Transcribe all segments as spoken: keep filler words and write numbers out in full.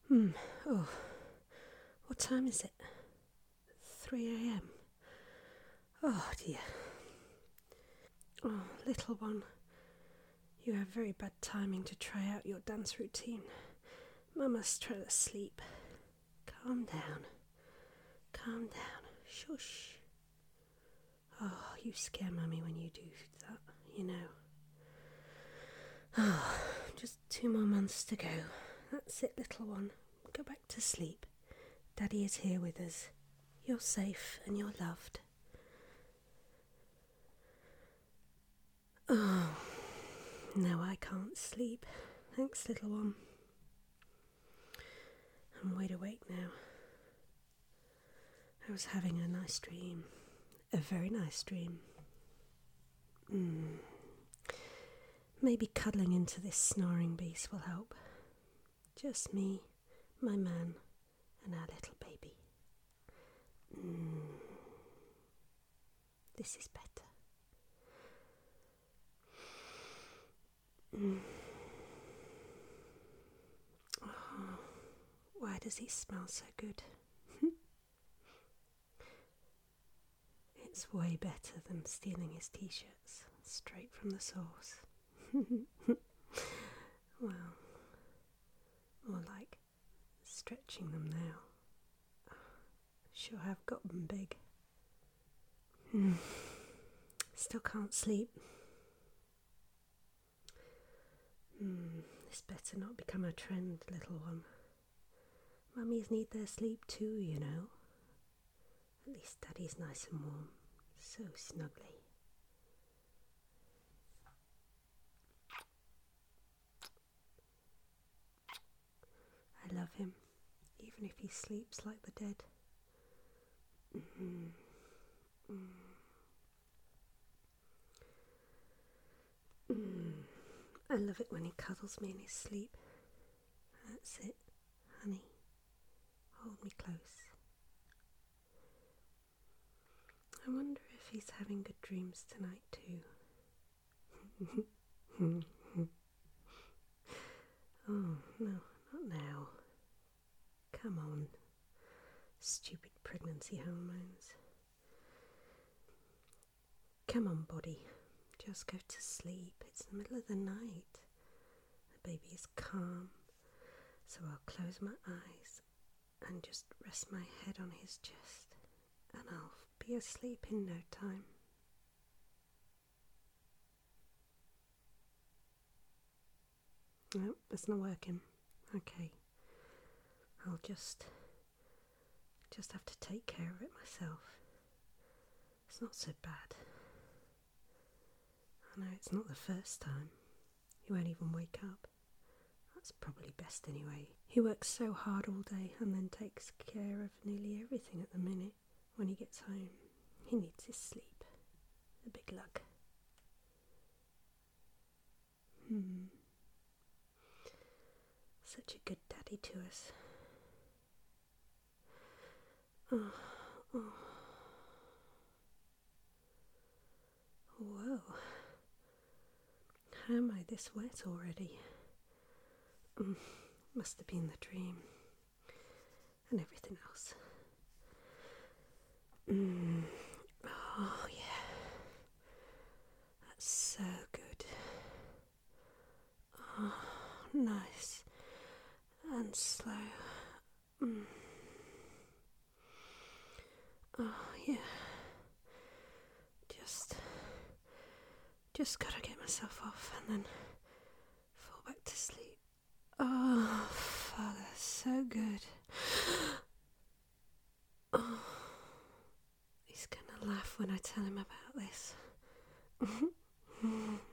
Hmm. Oh, what time is it? three a.m. Oh dear. Oh, little one, you have very bad timing to try out your dance routine. Mama's trying to sleep. Calm down. Calm down. Shush. Oh, you scare Mummy when you do that, you know. Oh, just two more months to go. That's it, little one. Go back to sleep. Daddy is here with us. You're safe and you're loved. Oh, no, I can't sleep. Thanks, little one. I'm wide awake now. I was having a nice dream. A very nice dream. Mm. Maybe cuddling into this snoring beast will help. Just me, my man, and our little baby. Mm. This is better. Mm. Oh, why does he smell so good? It's way better than stealing his t-shirts straight from the source. Well, more like stretching them now. Sure have got them big. Mm. Still can't sleep. Mm. This better not become a trend, little one. Mummies need their sleep too, you know. At least Daddy's nice and warm. So snuggly. I love him, even if he sleeps like the dead. Mm-hmm. Mm. Mm. I love it when he cuddles me in his sleep. That's it, honey. Hold me close. I wonder if he's having good dreams tonight too. Oh, no, not now. Come on. Stupid pregnancy hormones. Come on, body. Just go to sleep. It's the middle of the night. The baby is calm, so I'll close my eyes and just rest my head on his chest, and I'll be asleep in no time. No, that's not working. Okay. I'll just just have to take care of it myself. It's not so bad. I know it's not the first time. He won't even wake up. That's probably best anyway. He works so hard all day and then takes care of nearly everything at the minute. When he gets home, he needs his sleep. A big lug. Hmm. Such a good daddy to us. Oh, oh. Whoa. How am I this wet already? Mm, must have been the dream. And everything else. Mm. Oh, yeah. That's so good. Oh, nice. And slow. Mm. Oh, yeah. Just, just gotta get myself off and then fall back to sleep. Oh, Father, so good. Oh, he's gonna laugh when I tell him about this. Oh.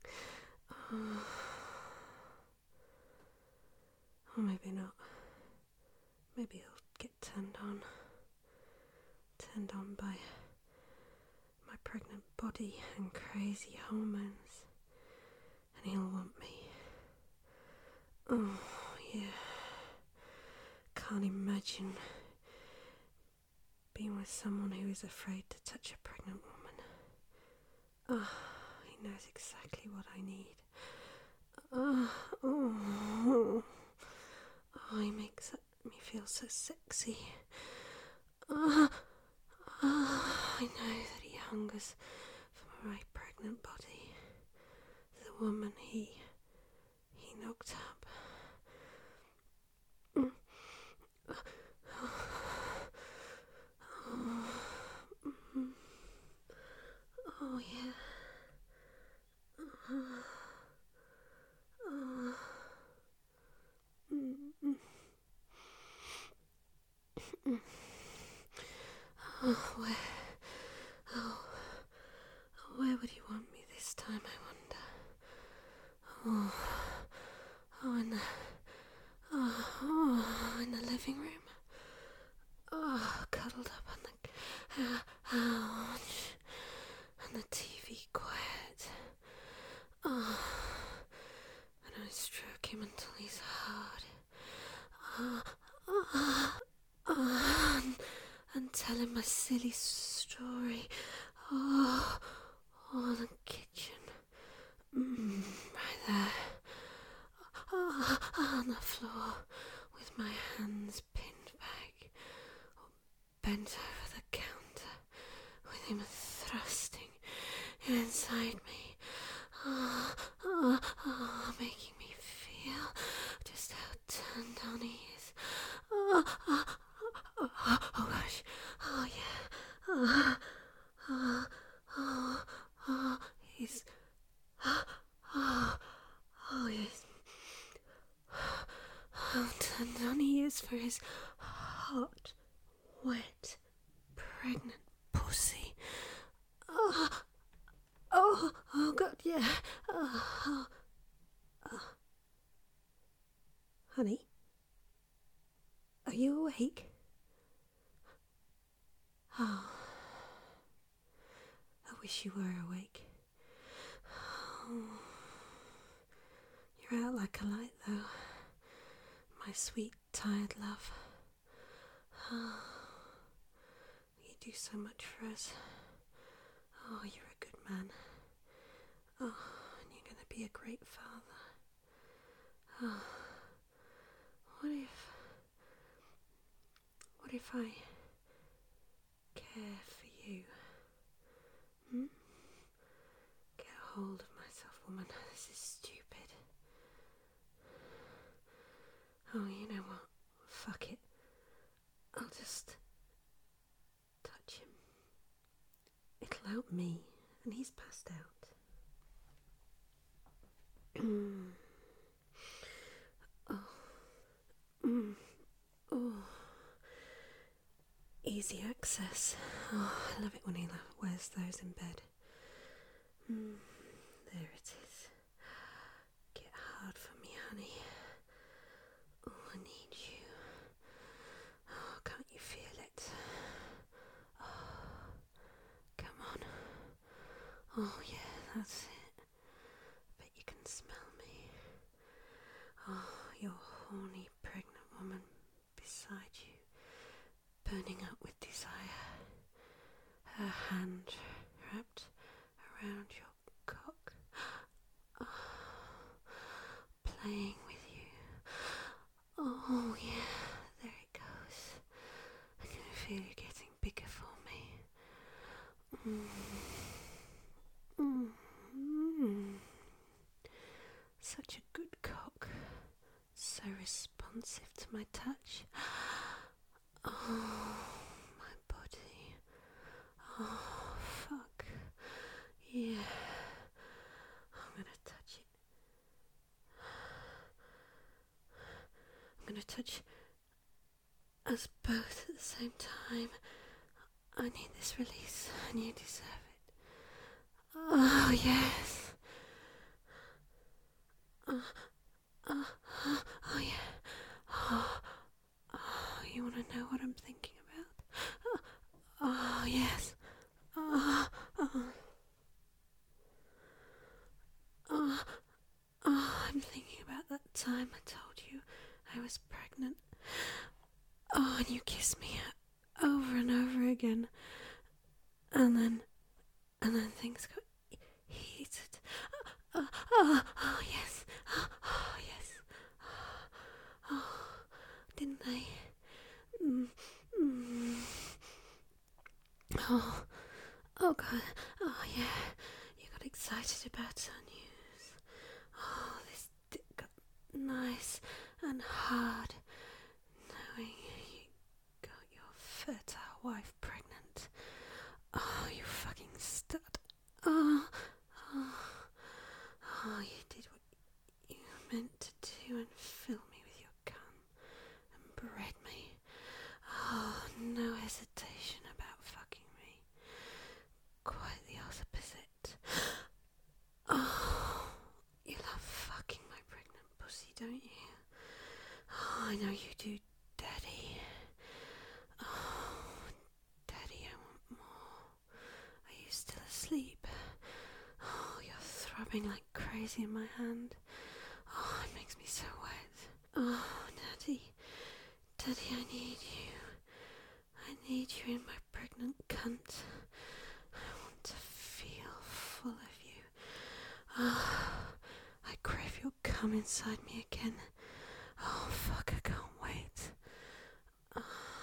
Or maybe not. Maybe he'll get turned on. Turned on by my pregnant body and crazy hormones. And he'll want me. Oh, yeah. Can't imagine being with someone who is afraid to touch a pregnant woman. Oh, he knows exactly what I need. Oh, oh, oh, he makes so sexy. Ah, ah, I know that he hungers for my pregnant body. The woman he he knocked up. Mm. Oh, mm. Oh yeah. Oh, oh. Mm. Mm. Oh, where? Oh, where would he want me this time, I wonder? Oh, oh, in the, oh, oh, in the living room. Oh, cuddled up on the uh, couch, and the T V quiet. Oh, and I stroke him until he's hard. Oh, oh, oh, and, and tell him my silly story. Oh, oh, the kitchen. Mm, right there. Oh, on the floor, with my hands pinned back, bent over the counter, with him thrusting inside me. Oh, oh, oh, making me feel just how turned on he is. Oh, oh, oh, oh, oh gosh. Oh yeah. Oh, oh, oh, oh, he's... Oh, oh, oh, yes. How turned on he is for his hot, wet, pregnant pussy. Oh, oh, oh God, yeah. Oh, oh, oh. Honey, are you awake? Oh, I wish you were awake. Oh, you're out like a light, though. My sweet, tired love. Oh, you do so much for us. Oh, you're a good man. Oh, and you're going to be a great father. Oh, what if... What if I care for you? Hmm? Get a hold of myself, woman. This is stupid. Oh, you know what? Fuck it. I'll just touch him. It'll help me, and he's passed out. Mm. Oh. Mm. Oh. Easy access. Oh, I love it when he wears those in bed. Mm. There it is. Get hard for me, honey. Oh, I need you. Oh, can't you feel it? Oh, come on. Oh, yeah, that's it. Bet you can smell me. Oh, your horny, pregnant woman beside you, burning up with desire. Her hand wrapped around your cock. Oh, playing with you. Oh, yeah, there it goes. I can feel you getting bigger for me. Mm. Mm. Mm. Such a good cock. So responsive to my touch. Oh, my body. Oh, fuck. Yeah. I'm gonna touch it. I'm gonna touch us both at the same time. I need this release, and you deserve it. Oh, yes. Oh, oh, oh, oh yeah. Oh, oh, you want to know what I'm thinking about? Oh, oh yes. Oh, oh, oh, oh, I'm thinking about that time I told you I was pregnant. Oh, and you kissed me over and over again. And then, and then things got heated. Oh, oh, oh yes. Oh, oh yes. Oh, didn't they? you and fill me with your cum and bread me. Oh, no hesitation about fucking me. Quite the opposite. Oh, you love fucking my pregnant pussy, don't you? Oh, I know you do, Daddy. Oh, Daddy, I want more. Are you still asleep? Oh, you're throbbing like crazy in my hand. Oh, it makes me so wet. Oh, Daddy, Daddy, I need you. I need you in my pregnant cunt. I want to feel full of you. Oh, I crave your cum inside me again. Oh, fuck, I can't wait. Oh.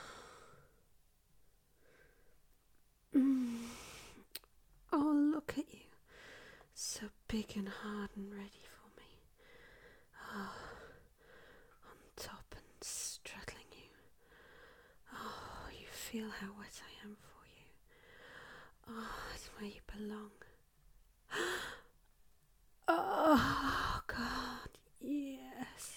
Mm. Oh, look at you. So big and hard and ready for me. Oh, on top and straddling you. Oh, you feel how wet I am for you. Oh, it's where you belong. Oh, God, yes.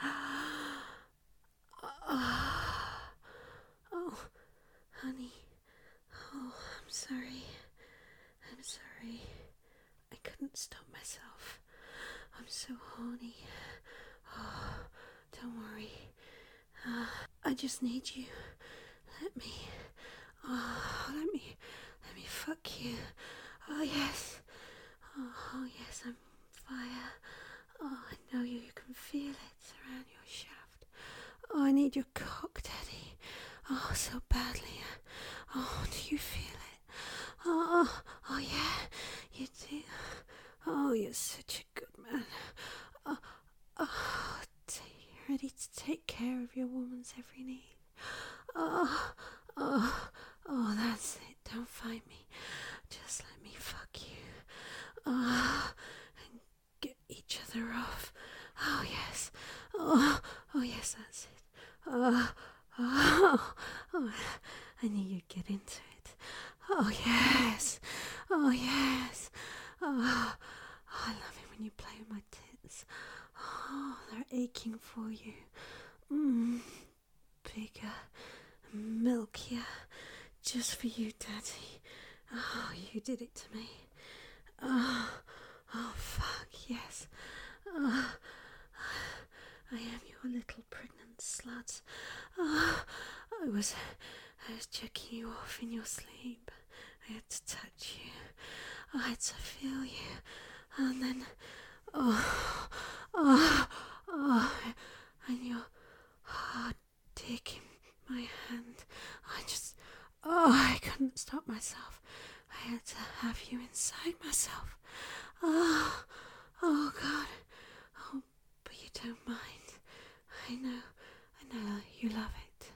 Oh, oh, honey. Oh, I'm sorry. I'm sorry. I couldn't stop myself. I'm so horny. Oh, don't worry. Uh, I just need you. Let me. Oh, let me. Let me fuck you. Oh, yes. Oh, oh yes, I'm on fire. Oh, I know you. You can feel it around your shaft. Oh, I need your cock, Daddy. Oh, so badly. Oh, do you feel it? Oh, oh yeah, you do. Oh, you're such a good man. Oh, oh, t- ready to take care of your woman's every need. Oh, oh, oh, that's it. Don't fight me. Just let me fuck you. Oh, and get each other off. Oh, yes. Oh, oh, yes, that's it. Oh, oh, oh, I knew you'd get into it. Oh, yes. Oh, yes. Oh, I love it when you play with my tits. Oh, they're aching for you. Mmm, bigger, milkier, just for you, Daddy. Oh, you did it to me. Oh, oh, fuck, yes. Oh, I am your little pregnant slut. Oh, I was, I was checking you off in your sleep. I had to touch you. I had to feel you. And then, oh, oh, oh, and your hard dick in my hand. I just, oh, I couldn't stop myself. I had to have you inside myself. Oh, oh, God. Oh, but you don't mind. I know, I know you love it.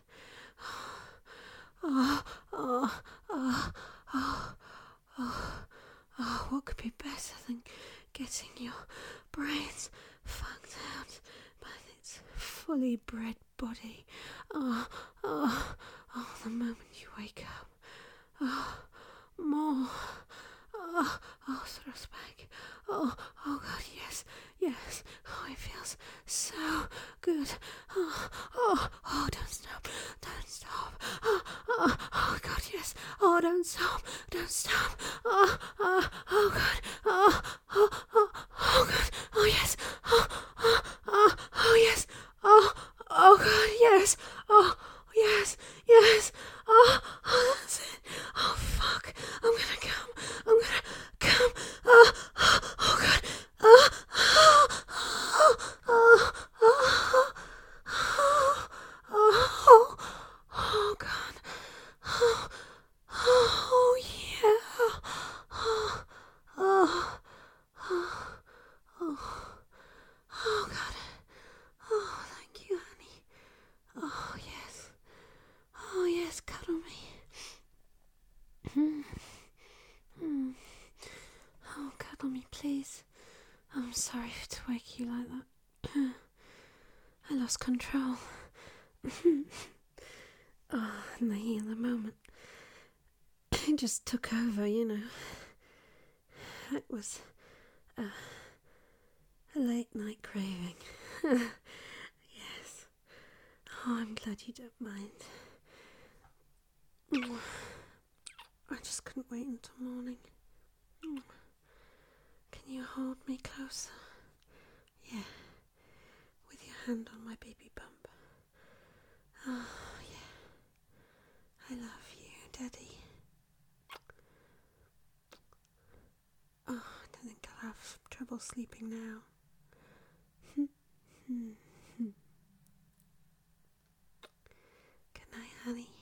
Oh, oh, oh, oh, oh, oh, what could be better than getting your brains fucked out by its fully bred body? Oh, oh, oh, the moment you wake up. Oh, more. Oh, oh, thrust back. Oh, oh, God, yes, yes. Oh, it feels so good. Oh, oh, oh, don't stop, don't stop. Oh, oh, oh, God, yes. Oh, don't stop, don't stop. Oh, oh, oh, God. Oh, oh, oh, oh, God. Oh, yes. Oh, oh, oh, oh, yes. Oh, oh, God, yes. Oh, yes, yes. Oh, oh, that's it. Oh, fuck. I'm gonna come. I'm gonna come. Oh, oh, oh, God. Oh, oh, oh, oh, oh, oh, oh, oh, God. Oh, oh, yeah. Oh, oh, oh, oh, oh, God. Oh, thank you, honey. Oh, yes. Oh, yes, cuddle me. Hmm. Hmm. Oh, cuddle me, please. I'm sorry to wake you like that. I lost control. Oh, in the heat of the moment. It just took over, you know. It was a, a late night craving. Oh, I'm glad you don't mind. I just couldn't wait until morning. Can you hold me closer? Yeah, with your hand on my baby bump. Oh, yeah. I love you, Daddy. Oh, I don't think I'll have trouble sleeping now. Good night, honey.